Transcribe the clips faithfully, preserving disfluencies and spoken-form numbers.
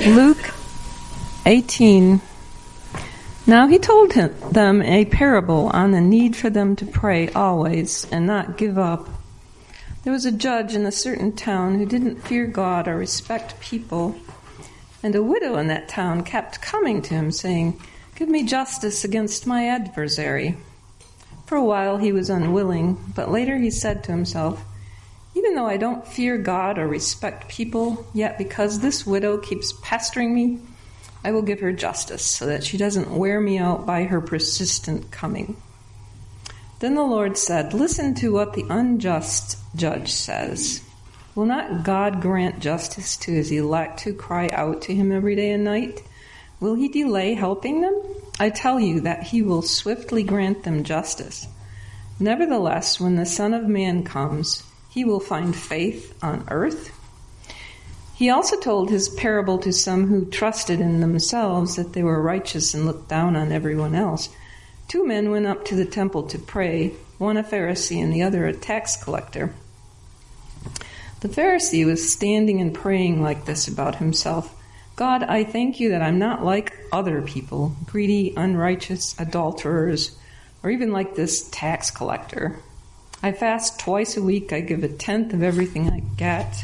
Luke eighteen. Now he told him, them a parable on the need for them to pray always and not give up. There was a judge in a certain town who didn't fear God or respect people, and a widow in that town kept coming to him, saying, "Give me justice against my adversary." For a while he was unwilling, but later he said to himself, "Even though I don't fear God or respect people, yet because this widow keeps pestering me, I will give her justice so that she doesn't wear me out by her persistent coming." Then the Lord said, "Listen to what the unjust judge says. Will not God grant justice to his elect who cry out to him every day and night? Will he delay helping them? I tell you that he will swiftly grant them justice. Nevertheless, when the Son of Man comes, he will find faith on earth?" He also told his parable to some who trusted in themselves that they were righteous and looked down on everyone else. Two men went up to the temple to pray, one a Pharisee and the other a tax collector. The Pharisee was standing and praying like this about himself: "God, I thank you that I'm not like other people, greedy, unrighteous, adulterers, or even like this tax collector. I fast twice a week. I give a tenth of everything I get."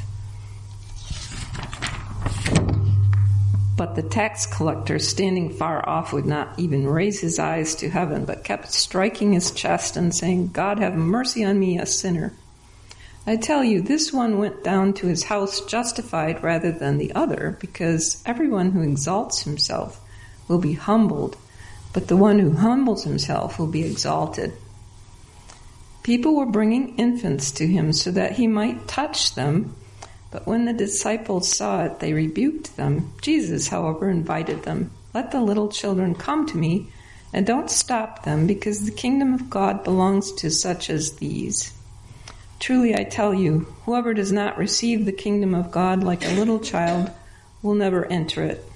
But the tax collector, standing far off, would not even raise his eyes to heaven, but kept striking his chest and saying, "God, have mercy on me, a sinner." I tell you, this one went down to his house justified rather than the other, because everyone who exalts himself will be humbled, but the one who humbles himself will be exalted. People were bringing infants to him so that he might touch them, but when the disciples saw it, they rebuked them. Jesus, however, invited them. "Let the little children come to me, and don't stop them, because the kingdom of God belongs to such as these. Truly I tell you, whoever does not receive the kingdom of God like a little child will never enter it."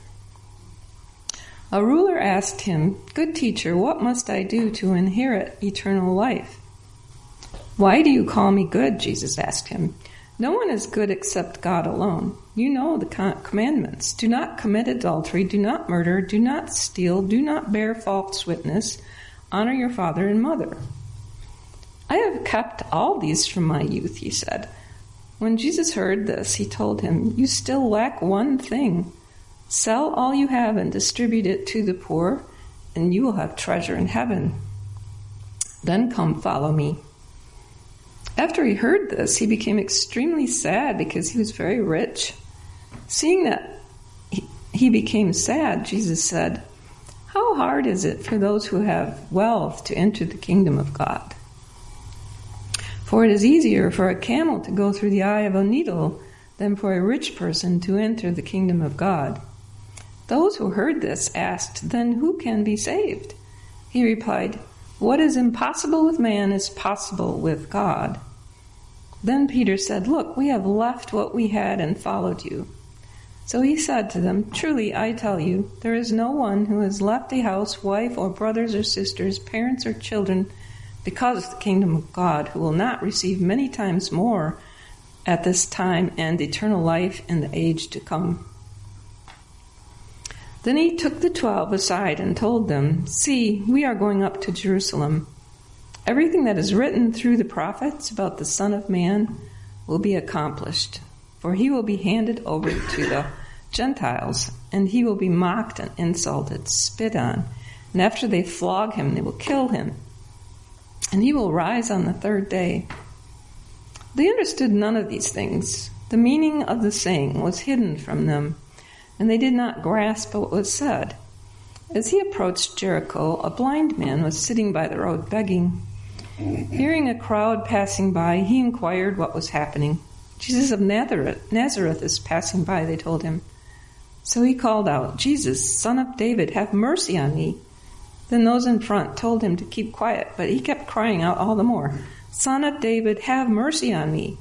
A ruler asked him, "Good teacher, what must I do to inherit eternal life?" "Why do you call me good?" Jesus asked him. "No one is good except God alone. You know the commandments. Do not commit adultery, do not murder, do not steal, do not bear false witness, honor your father and mother." "I have kept all these from my youth," he said. When Jesus heard this, he told him, "You still lack one thing. Sell all you have and distribute it to the poor, and you will have treasure in heaven. Then come follow me." After he heard this, he became extremely sad because he was very rich. Seeing that he became sad, Jesus said, "How hard is it for those who have wealth to enter the kingdom of God? For it is easier for a camel to go through the eye of a needle than for a rich person to enter the kingdom of God." Those who heard this asked, "Then who can be saved?" He replied, "What is impossible with man is possible with God." Then Peter said, "Look, we have left what we had and followed you." So he said to them, "Truly, I tell you, there is no one who has left a house, wife, or brothers or sisters, parents or children, because of the kingdom of God, who will not receive many times more at this time and eternal life in the age to come." Then he took the twelve aside and told them, "See, we are going up to Jerusalem. Everything that is written through the prophets about the Son of Man will be accomplished, for he will be handed over to the Gentiles, and he will be mocked and insulted, spit on, and after they flog him, they will kill him, and he will rise on the third day." They understood none of these things. The meaning of the saying was hidden from them, and they did not grasp what was said. As he approached Jericho, a blind man was sitting by the road begging. Hearing a crowd passing by, he inquired what was happening. "Jesus of Nazareth, Nazareth is passing by," they told him. So he called out, "Jesus, Son of David, have mercy on me." Then those in front told him to keep quiet, but he kept crying out all the more, "Son of David, have mercy on me."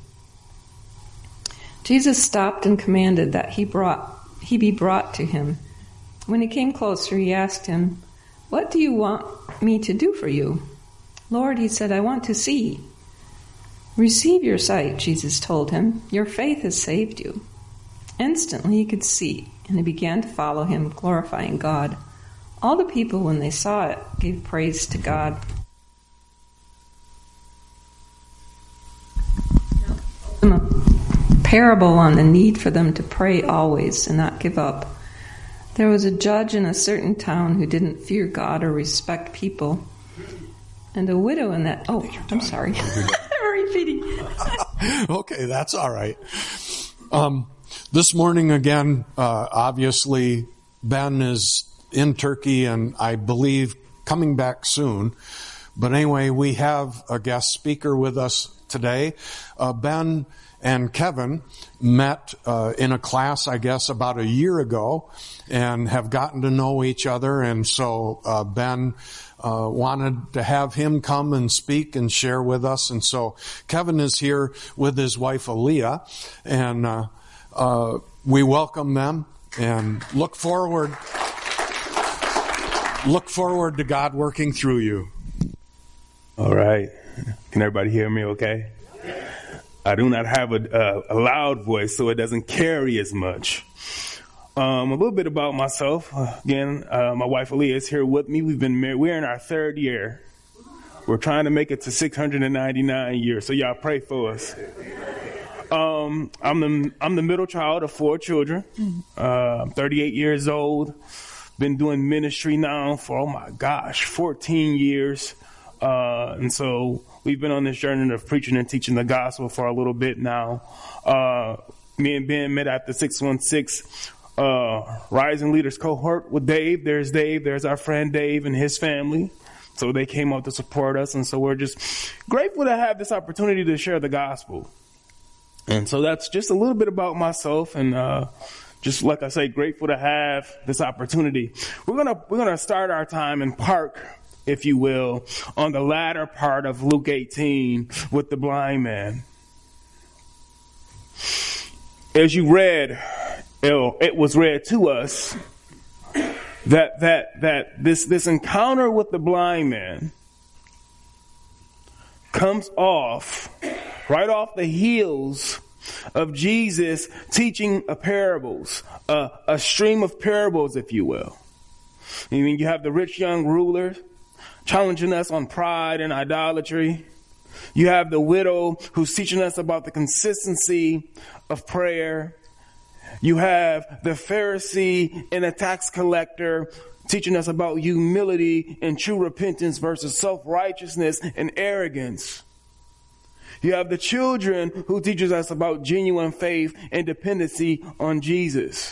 Jesus stopped and commanded that he brought he be brought to him. When he came closer, he asked him, "What do you want me to do for you?" "Lord," he said, "I want to see." "Receive your sight," Jesus told him. "Your faith has saved you." Instantly he could see, and he began to follow him, glorifying God. All the people, when they saw it, gave praise to God. A parable on the need for them to pray always and not give up. There was a judge in a certain town who didn't fear God or respect people. And a widow in that... Oh, I'm sorry. I'm repeating. Okay, that's all right. Um, this morning, again, uh, obviously, Ben is in Turkey and I believe coming back soon. But anyway, we have a guest speaker with us today. Uh, Ben and Kevin met uh, in a class, I guess, about a year ago and have gotten to know each other. And so uh, Ben uh, wanted to have him come and speak and share with us. And so Kevin is here with his wife, Aaliyah, and uh, uh, we welcome them and look forward, look forward to God working through you. All right. Can everybody hear me okay? I do not have a, uh, a loud voice, so it doesn't carry as much. Um, a little bit about myself. Uh, again, uh, my wife Aaliyah is here with me. We've been married. We're in our third year. We're trying to make it to six hundred ninety-nine years, so y'all pray for us. Um, I'm the I'm the middle child of four children. Uh, I'm thirty-eight years old. Been doing ministry now for, oh my gosh, fourteen years. Uh, and so we've been on this journey of preaching and teaching the gospel for a little bit now. Uh, me and Ben met at the six one six uh, Rising Leaders cohort with Dave. There's Dave. There's our friend Dave and his family. So they came out to support us. And so we're just grateful to have this opportunity to share the gospel. And so that's just a little bit about myself. And uh, just like I say, grateful to have this opportunity. We're going to we're gonna start our time in Park, if you will, on the latter part of Luke eighteen with the blind man. As you read, it was read to us that that that this this encounter with the blind man comes off right off the heels of Jesus teaching a parables, uh, a stream of parables, if you will. I mean, you have the rich young ruler challenging us on pride and idolatry. You have the widow who's teaching us about the consistency of prayer. You have the Pharisee and a tax collector teaching us about humility and true repentance versus self-righteousness and arrogance. You have the children who teaches us about genuine faith and dependency on Jesus.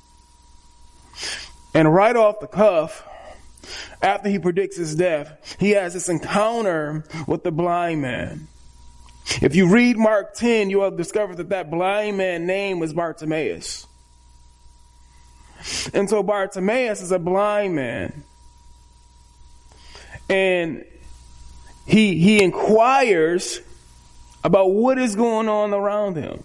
And right off the cuff, after he predicts his death, he has this encounter with the blind man. If you read Mark ten, you will discover that that blind man's name was Bartimaeus. And so Bartimaeus is a blind man. And he, he inquires about what is going on around him.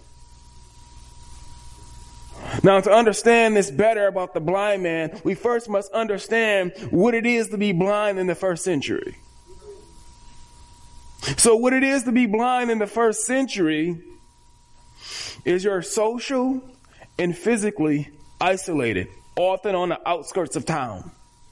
Now, to understand this better about the blind man, we first must understand what it is to be blind in the first century. So what it is to be blind in the first century is you're social and physically isolated, often on the outskirts of town.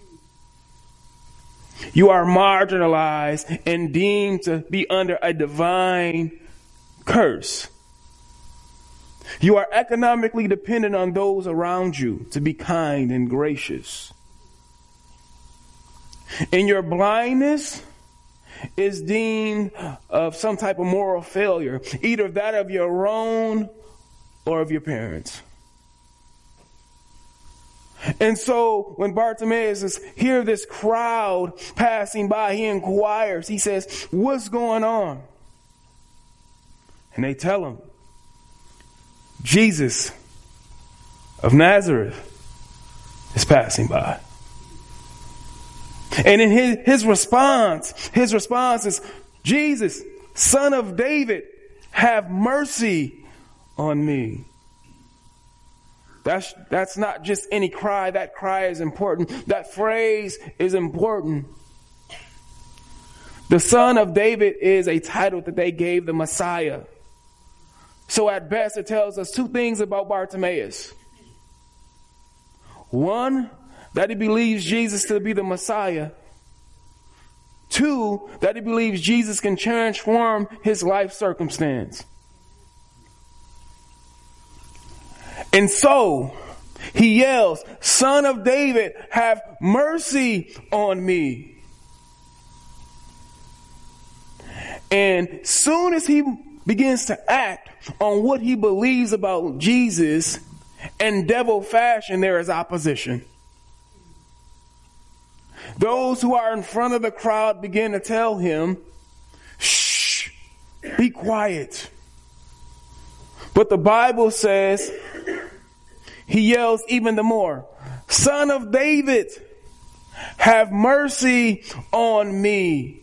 You are marginalized and deemed to be under a divine curse. You are economically dependent on those around you to be kind and gracious. And your blindness is deemed of some type of moral failure, either that of your own or of your parents. And so when Bartimaeus is hear this crowd passing by, he inquires. He says, "What's going on?" And they tell him, Jesus of Nazareth is passing by. And in his, his response, his response is, Jesus, Son of David, have mercy on me. That's, that's not just any cry. That cry is important. That phrase is important. The Son of David is a title that they gave the Messiah. So at best, it tells us two things about Bartimaeus. One, that he believes Jesus to be the Messiah. Two, that he believes Jesus can transform his life circumstance. And so he yells, "Son of David, have mercy on me." And soon as he begins to act on what he believes about Jesus, in devil fashion, there is opposition. Those who are in front of the crowd begin to tell him, "Shh, be quiet." But the Bible says he yells even the more, "Son of David, have mercy on me."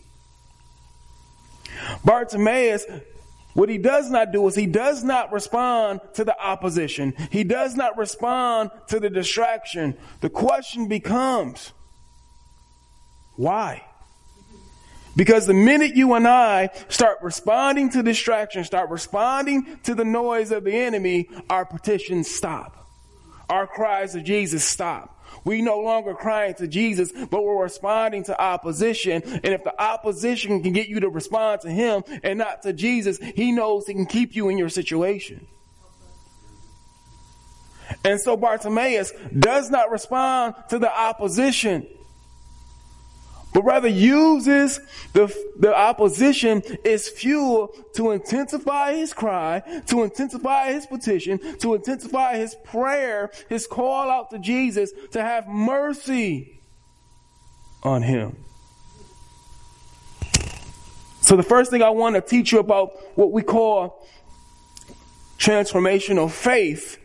Bartimaeus, what he does not do is he does not respond to the opposition. He does not respond to the distraction. The question becomes, why? Because the minute you and I start responding to distraction, start responding to the noise of the enemy, our petitions stop. Our cries to Jesus stop. We no longer crying to Jesus, but we're responding to opposition. And if the opposition can get you to respond to him and not to Jesus, he knows he can keep you in your situation. And so Bartimaeus does not respond to the opposition, but rather uses the, the opposition as fuel to intensify his cry, to intensify his petition, to intensify his prayer, his call out to Jesus to have mercy on him. So the first thing I want to teach you about what we call transformational faith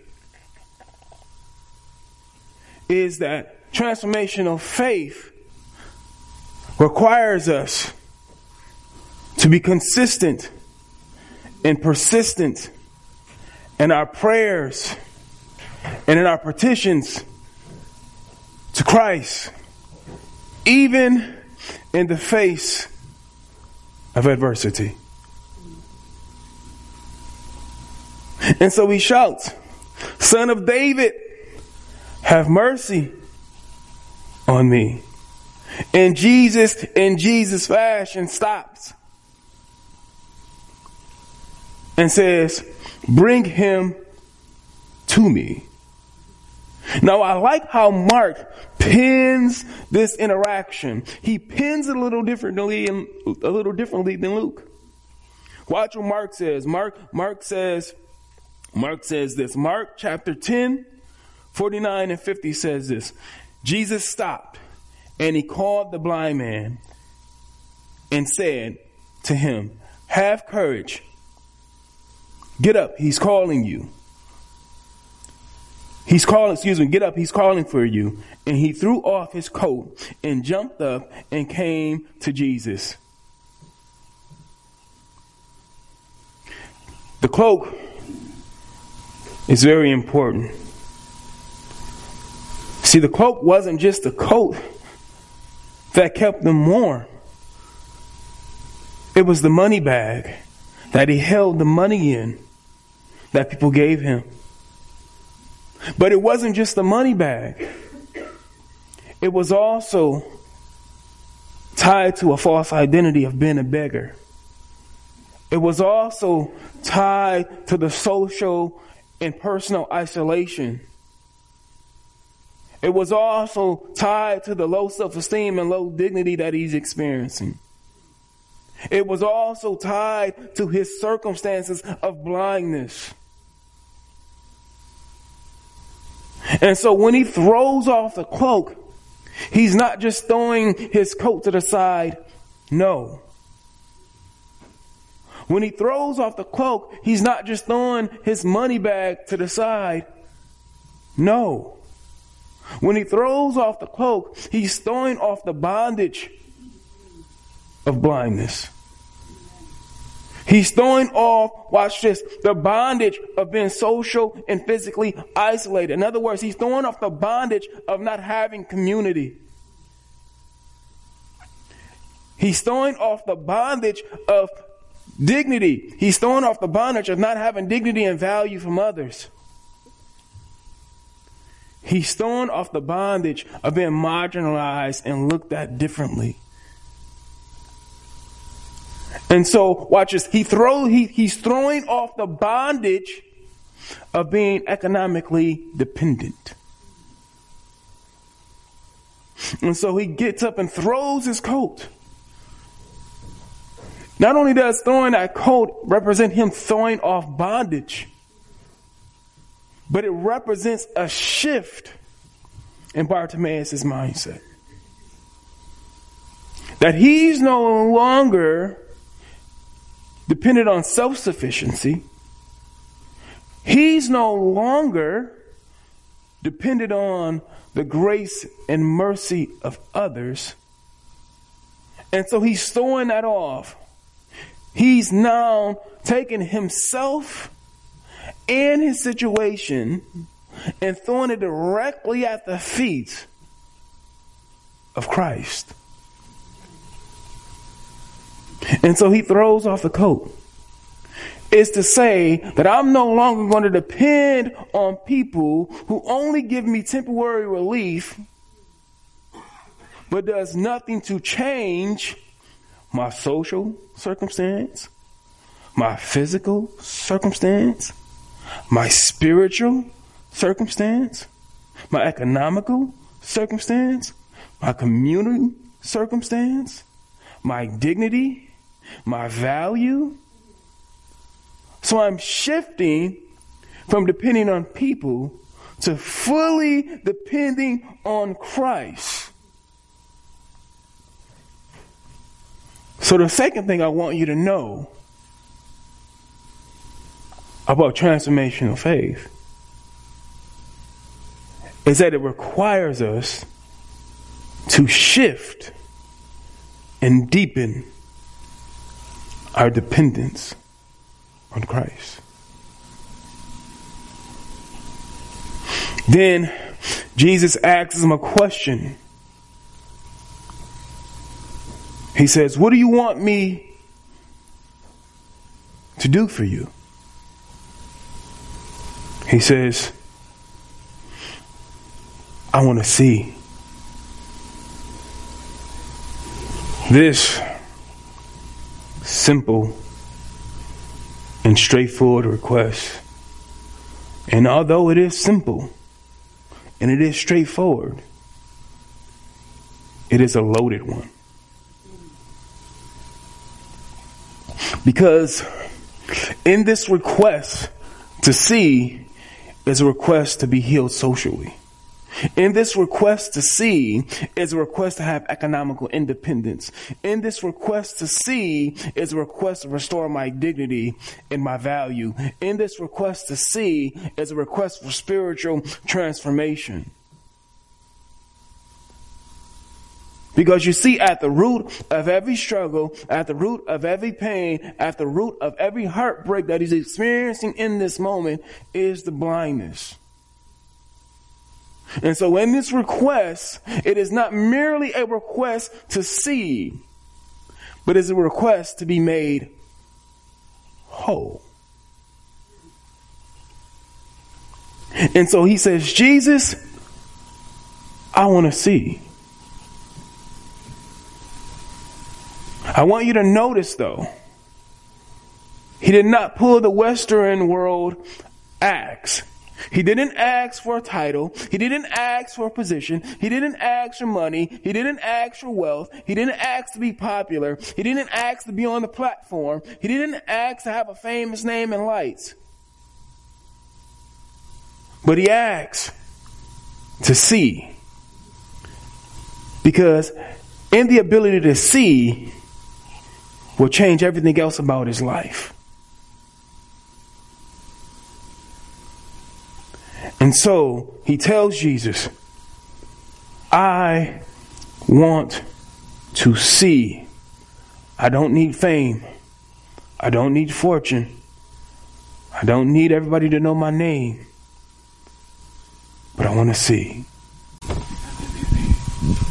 is that transformational faith requires us to be consistent and persistent in our prayers and in our petitions to Christ, even in the face of adversity. And so he shouts, "Son of David, have mercy on me." And Jesus, in Jesus' fashion, stops and says, "Bring him to me." Now, I like how Mark pins this interaction. He pins it a little differently, a little differently than Luke. Watch what Mark says. Mark, Mark says, Mark says this. Mark chapter ten, forty-nine and fifty says this. Jesus stopped. And he called the blind man and said to him, "Have courage. Get up. He's calling you." He's calling, excuse me, get up. He's calling for you. And he threw off his coat and jumped up and came to Jesus. The cloak is very important. See, the cloak wasn't just a coat that kept them warm. It was the money bag that he held the money in that people gave him. But it wasn't just the money bag. It was also tied to a false identity of being a beggar. It was also tied to the social and personal isolation. It was also tied to the low self-esteem and low dignity that he's experiencing. It was also tied to his circumstances of blindness. And so when he throws off the cloak, he's not just throwing his coat to the side. No. When he throws off the cloak, he's not just throwing his money bag to the side. No. When he throws off the cloak, he's throwing off the bondage of blindness. He's throwing off, watch this, the bondage of being social and physically isolated. In other words, he's throwing off the bondage of not having community. He's throwing off the bondage of Dignity. He's throwing off the bondage of not having dignity and value from others. He's throwing off the bondage of being marginalized and looked at differently. And so, watch this. He throw, he, he's throwing off the bondage of being economically dependent. And so he gets up and throws his coat. Not only does throwing that coat represent him throwing off bondage, but it represents a shift in Bartimaeus' mindset. That he's no longer dependent on self-sufficiency. He's no longer dependent on the grace and mercy of others. And so he's throwing that off. He's now taking himself and his situation and throwing it directly at the feet of Christ. And so he throws off the coat. It's to say that I'm no longer going to depend on people who only give me temporary relief, but does nothing to change my social circumstance, my physical circumstance, my spiritual circumstance, my economical circumstance, my community circumstance, my dignity, my value. So I'm shifting from depending on people to fully depending on Christ. So the second thing I want you to know about transformational faith is that it requires us to shift and deepen our dependence on Christ. Then Jesus asks him a question. He says, "What do you want me to do for you?" He says, "I want to see." This simple and straightforward request, and although it is simple and it is straightforward, it is a loaded one. Because in this request to see is a request to be healed socially. In this request to see is a request to have economical independence. In this request to see is a request to restore my dignity and my value. In this request to see is a request for spiritual transformation. Because you see, at the root of every struggle, at the root of every pain, at the root of every heartbreak that he's experiencing in this moment is the blindness. And so in this request, it is not merely a request to see, but it's a request to be made whole. And so he says, "Jesus, I want to see." I want you to notice, though, he did not pull the Western world axe. He didn't ask for a title. He didn't ask for a position. He didn't ask for money. He didn't ask for wealth. He didn't ask to be popular. He didn't ask to be on the platform. He didn't ask to have a famous name and lights. But he asked to see. Because in the ability to see will change everything else about his life. And so he tells Jesus, "I want to see. I don't need fame. I don't need fortune. I don't need everybody to know my name. But I want to see."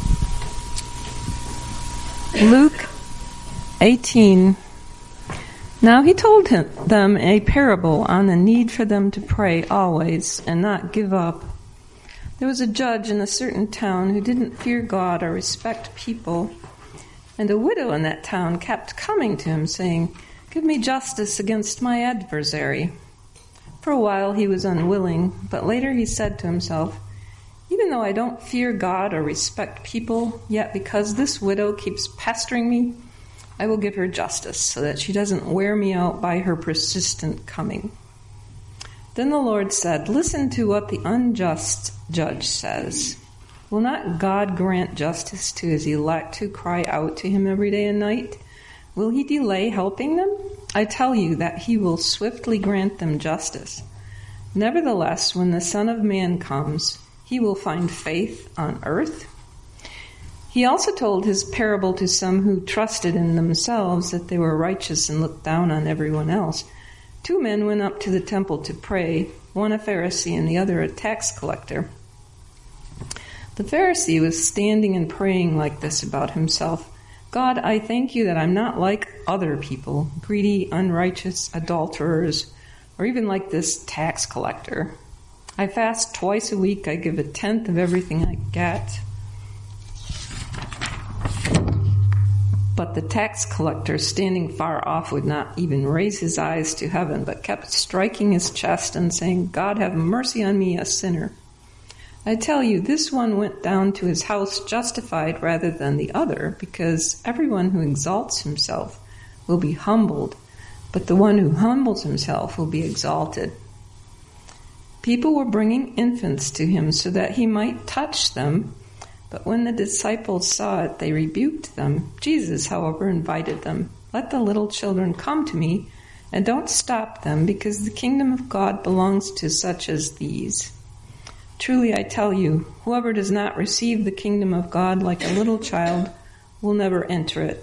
Luke eighteen, Now he told him, them a parable on the need for them to pray always and not give up. There was a judge in a certain town who didn't fear God or respect people, and a widow in that town kept coming to him saying, "Give me justice against my adversary." For a while he was unwilling, but later he said to himself, "Even though I don't fear God or respect people, yet because this widow keeps pestering me, I will give her justice so that she doesn't wear me out by her persistent coming." Then the Lord said, "Listen to what the unjust judge says. Will not God grant justice to his elect who cry out to him every day and night? Will he delay helping them? I tell you that he will swiftly grant them justice. Nevertheless, when the Son of Man comes, he will find faith on earth?" He also told his parable to some who trusted in themselves that they were righteous and looked down on everyone else. Two men went up to the temple to pray, one a Pharisee and the other a tax collector. The Pharisee was standing and praying like this about himself: "God, I thank you that I'm not like other people, greedy, unrighteous, adulterers, or even like this tax collector. I fast twice a week. I give a tenth of everything I get." But the tax collector, standing far off, would not even raise his eyes to heaven, but kept striking his chest and saying, "God, have mercy on me, a sinner." I tell you, this one went down to his house justified rather than the other, because everyone who exalts himself will be humbled, but the one who humbles himself will be exalted. People were bringing infants to him so that he might touch them, but when the disciples saw it, they rebuked them. Jesus, however, invited them. "Let the little children come to me, and don't stop them, because the kingdom of God belongs to such as these. Truly I tell you, whoever does not receive the kingdom of God like a little child will never enter it."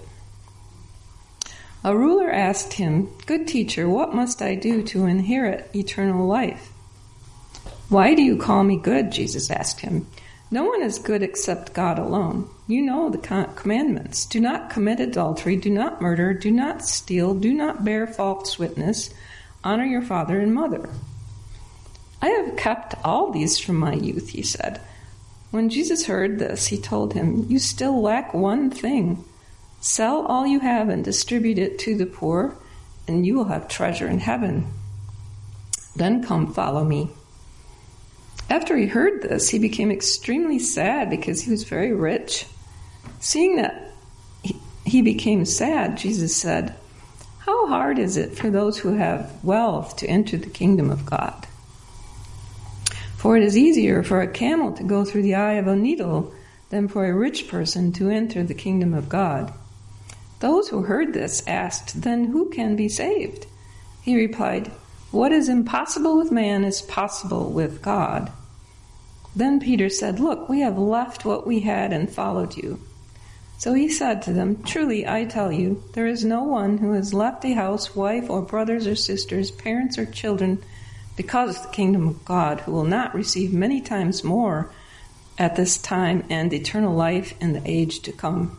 A ruler asked him, "Good teacher, what must I do to inherit eternal life?" "Why do you call me good?" Jesus asked him. "No one is good except God alone. You know the commandments. Do not commit adultery, do not murder, do not steal, do not bear false witness, honor your father and mother." "I have kept all these from my youth," he said. When Jesus heard this, he told him, "You still lack one thing. Sell all you have and distribute it to the poor, and you will have treasure in heaven. Then come follow me." After he heard this, he became extremely sad because he was very rich. Seeing that he became sad, Jesus said, "How hard is it for those who have wealth to enter the kingdom of God? For it is easier for a camel to go through the eye of a needle than for a rich person to enter the kingdom of God." Those who heard this asked, "Then who can be saved?" He replied, "What is impossible with man is possible with God." Then Peter said, "Look, we have left what we had and followed you." So he said to them, "Truly, I tell you, there is no one who has left a house, wife, or brothers or sisters, parents or children, because of the kingdom of God, who will not receive many times more at this time and eternal life in the age to come."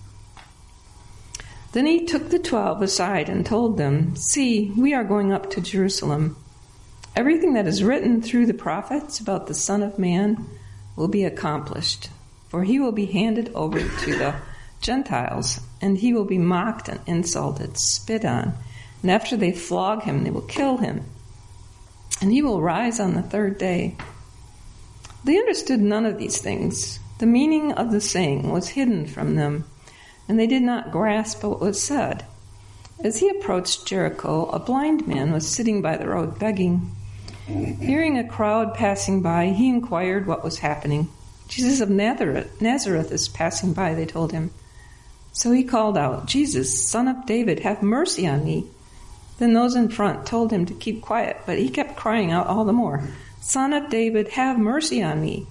Then he took the twelve aside and told them, "See, we are going up to Jerusalem. Everything that is written through the prophets about the Son of Man will be accomplished, for he will be handed over to the Gentiles, and he will be mocked and insulted, spit on, and after they flog him, they will kill him, and he will rise on the third day." They understood none of these things. The meaning of the saying was hidden from them, and they did not grasp what was said. As he approached Jericho, a blind man was sitting by the road begging. Hearing a crowd passing by, he inquired what was happening. "Jesus of Nazareth, Nazareth is passing by," they told him. So he called out, "Jesus, Son of David, have mercy on me." Then those in front told him to keep quiet, but he kept crying out all the more, "Son of David, have mercy on me."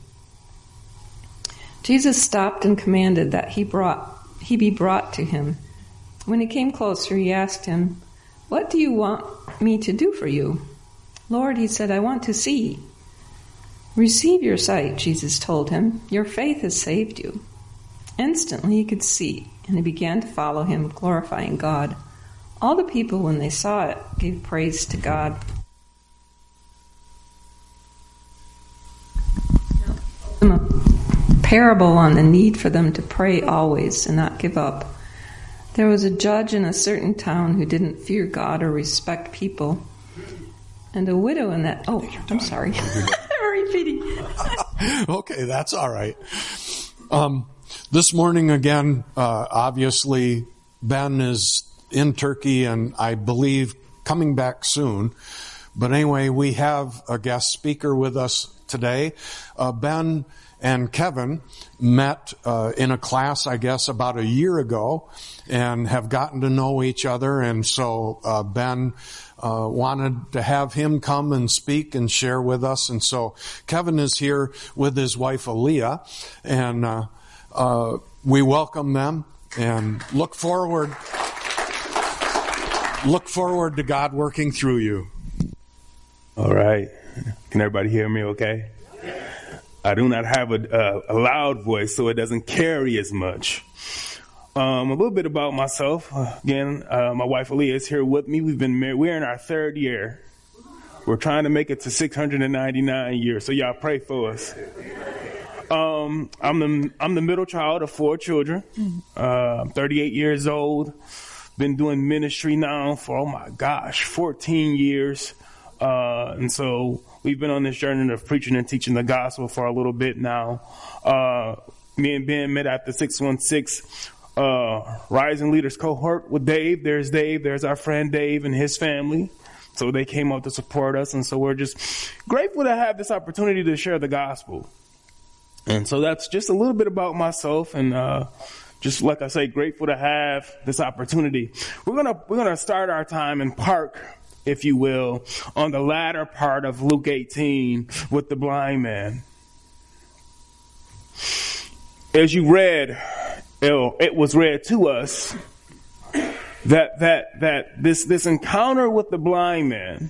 Jesus stopped and commanded that he brought he be brought to him. When he came closer, he asked him, "What do you want me to do for you?" "Lord," he said, "I want to see." "Receive your sight," Jesus told him. "Your faith has saved you." Instantly he could see, and he began to follow him, glorifying God. All the people, when they saw it, gave praise to God. A parable on the need for them to pray always and not give up. There was a judge in a certain town who didn't fear God or respect people. And a widow in that... Oh, I'm sorry. I'm repeating. Okay, that's all right. Um, this morning, again, uh, obviously, Ben is in Turkey and I believe coming back soon. But anyway, we have a guest speaker with us today. Uh, Ben and Kevin met uh, in a class, I guess, about a year ago and have gotten to know each other. And so uh, Ben uh, wanted to have him come and speak and share with us. And so Kevin is here with his wife, Aaliyah, and uh, uh, we welcome them and look forward, look forward to God working through you. All right. Can everybody hear me okay? I do not have a, a, a loud voice, so it doesn't carry as much. Um, a little bit about myself. Uh, again, uh, my wife Aaliyah is here with me. We've been married. We're in our third year. We're trying to make it to six hundred ninety-nine years, so y'all pray for us. Um, I'm the I'm the middle child of four children. Uh, I'm thirty-eight years old. Been doing ministry now for, oh my gosh, fourteen years. Uh, and so we've been on this journey of preaching and teaching the gospel for a little bit now. Uh, me and Ben met at the six one six uh, Rising Leaders cohort with Dave. There's Dave. There's our friend Dave and his family. So they came out to support us. And so we're just grateful to have this opportunity to share the gospel. And so that's just a little bit about myself. And uh, just like I say, grateful to have this opportunity. We're going to we're gonna start our time in Park, if you will, on the latter part of Luke eighteen with the blind man. As you read, it was read to us that that that this this encounter with the blind man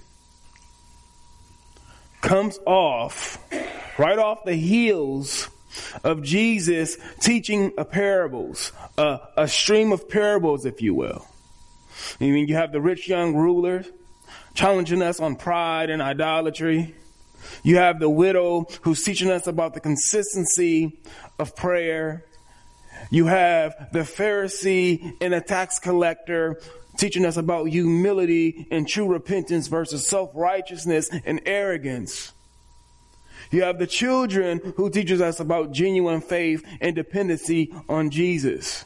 comes off right off the heels of Jesus teaching a parables, uh, a stream of parables, if you will. I mean, you have the rich young ruler challenging us on pride and idolatry. You have the widow who's teaching us about the consistency of prayer. You have the Pharisee and a tax collector teaching us about humility and true repentance versus self-righteousness and arrogance. You have the children who teaches us about genuine faith and dependency on Jesus.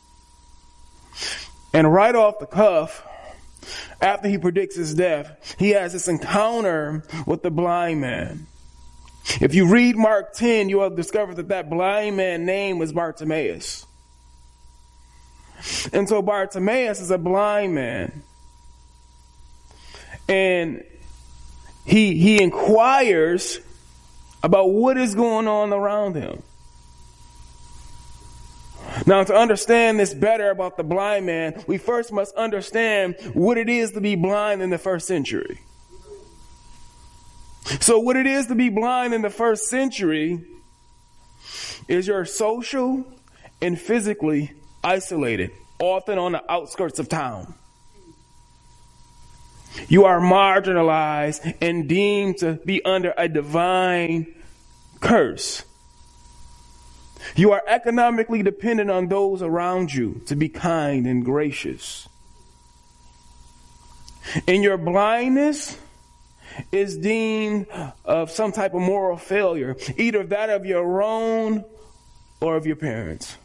And right off the cuff, after he predicts his death, he has this encounter with the blind man. If you read Mark ten, you will discover that that blind man's name was Bartimaeus. And so Bartimaeus is a blind man. And he he inquires about what is going on around him. Now, to understand this better about the blind man, we first must understand what it is to be blind in the first century. So what it is to be blind in the first century is you're social and physically isolated, often on the outskirts of town. You are marginalized and deemed to be under a divine curse. You are economically dependent on those around you to be kind and gracious. And your blindness is deemed of some type of moral failure, either that of your own or of your parents.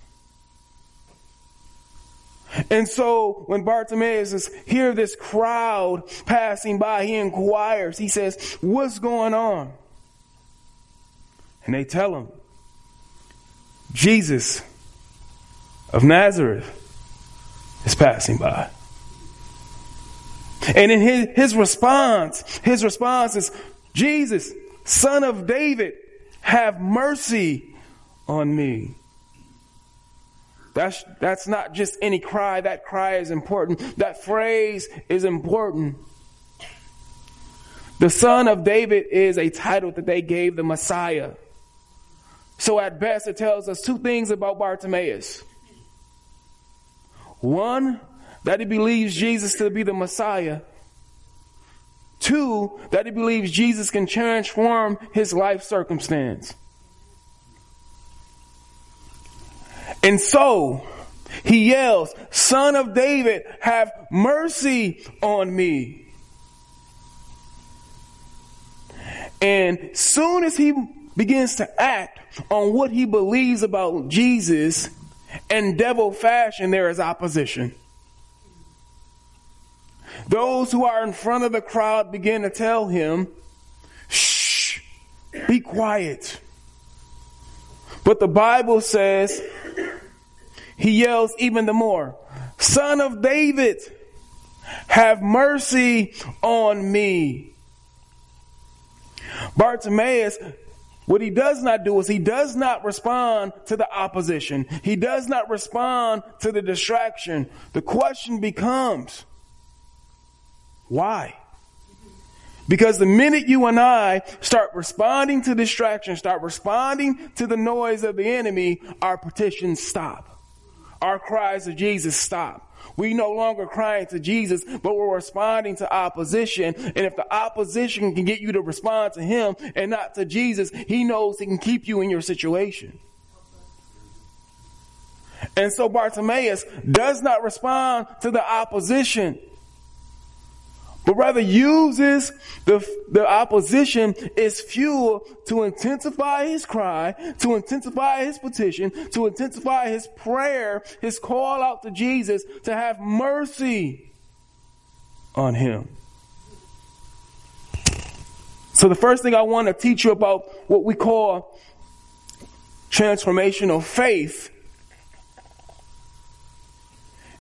And so when Bartimaeus is hear this crowd passing by, he inquires, he says, "What's going on?" And they tell him, Jesus of Nazareth is passing by. And in his, his response, his response is, "Jesus, Son of David, have mercy on me." That's, that's not just any cry. That cry is important. That phrase is important. The Son of David is a title that they gave the Messiah. So at best, it tells us two things about Bartimaeus. One, that he believes Jesus to be the Messiah. Two, that he believes Jesus can transform his life circumstance. And so he yells, "Son of David, have mercy on me." And soon as he begins to act on what he believes about Jesus in devil fashion, there is opposition. Those who are in front of the crowd begin to tell him, "Shh, be quiet." But the Bible says, he yells even the more, "Son of David, have mercy on me." Bartimaeus, what he does not do is he does not respond to the opposition. He does not respond to the distraction. The question becomes, why? Because the minute you and I start responding to distraction, start responding to the noise of the enemy, our petitions stop. Our cries to Jesus stop. We no longer crying to Jesus, but we're responding to opposition. And if the opposition can get you to respond to him and not to Jesus, he knows he can keep you in your situation. And so Bartimaeus does not respond to the opposition, but rather uses the, the opposition as fuel to intensify his cry, to intensify his petition, to intensify his prayer, his call out to Jesus to have mercy on him. So the first thing I want to teach you about what we call transformational faith